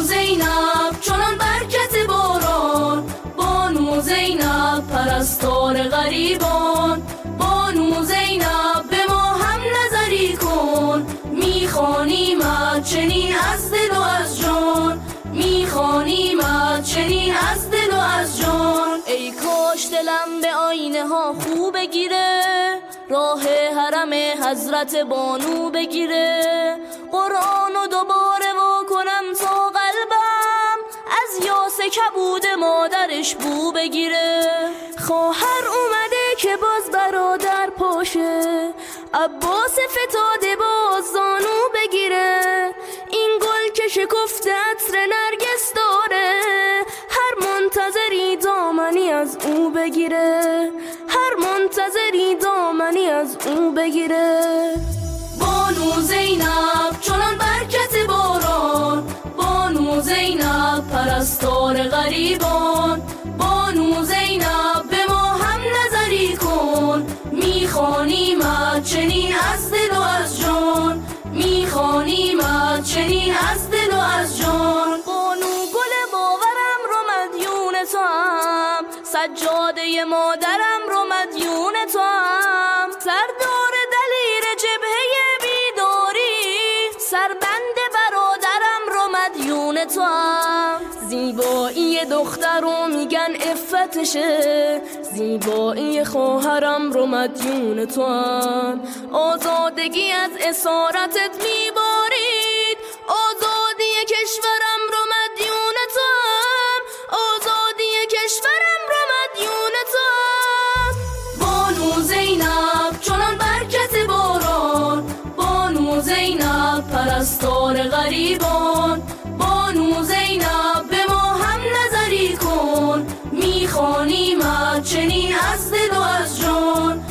زینب چنان برکت باران، بانو زینب پرستار غریبان، بانو زینب به ما هم نظری کن، میخوانیمت چنین از دل و از جان، میخوانیمت چنین از دل و از جان. ای کاش دلم به آینه ها خوب بگیره، راه حرم حضرت بانو بگیره، قرآن و دوباره وا کنم تا قلبم از یاس کبود مادرش بو بگیره. خواهر اومده که باز برادر پاشه، عباس فتاده باز زانو بگیره، این گل که شکفته عطر نرگس داره، هر منتظری دامنی از او بگیره، هر منتظری دامنی از او بگیره. بانو زینب چنان برکت باران، بانو زینب پرستار غریبان، بانو زینب به ما هم نظری کن، میخوانیمت چنین از دل و از جان، میخوانیمت چنین از دل و از جان. بانو گل باورم رو مدیون تو هم، سجاده مادرم رو مدیون تو هم، سردار دلیر جبهه بیداری، سربند برادرم رو مدیون تو هم. زیبایی دختر رو میگن عفتشه، زیبایی خواهرم رو مدیون تو هم، آزادگی از اسارتت میبارید، آزادی کشورم رو مدیون تو هم، آزادی کشورم رو مدیون تو هم. بانو زینب چنان برکت باران، بانو زینب پرستار غریبان، بانو زینب به ما هم نظری کن، میخوانیمت چنین از دل و از جان،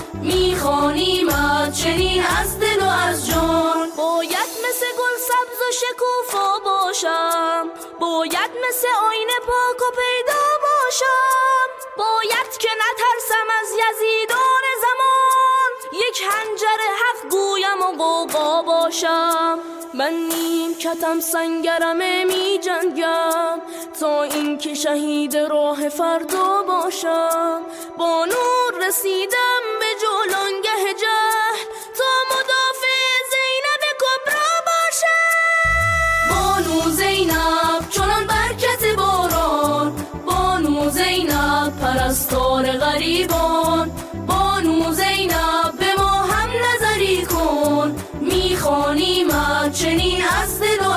میخوانیمت چنین از دل و از جان. باید مثل گل سبز و شکوفا باشم، باید مثل آینه پاک و پیدا باشم، باید که نترسم از یزیدان زمان، یک خنجر حق گویم و غوغا باشم. من نیم کتم سنگرمه می جنگم تا اینکه شهید راه فردا باشم، با نور رسیدم به جولانگه جهل تا مدافع زینب کبرا باشم. بانو زینب چنان برکت باران، بانو زینب پرستار غریبان، بانو زینب به ما هم نظری کن، میخوانیمت چنین از دل